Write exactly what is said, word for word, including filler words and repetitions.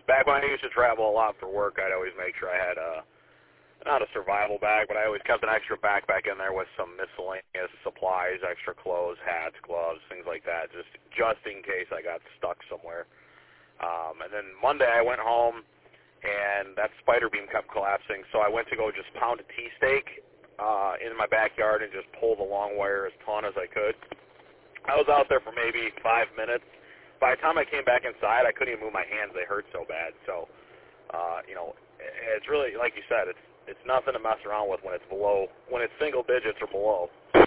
back when I used to travel a lot for work, I'd always make sure I had a, not a survival bag, but I always kept an extra backpack in there with some miscellaneous supplies, extra clothes, hats, gloves, things like that, just just in case I got stuck somewhere. Um, and then Monday I went home, and that spider beam kept collapsing, so I went to go just pound a tea steak uh, in my backyard and just pull the long wire as taut as I could. I was out there for maybe five minutes. By the time I came back inside, I couldn't even move my hands. They hurt so bad. So, uh, you know, it's really, like you said, it's it's nothing to mess around with when it's below, when it's single digits or below.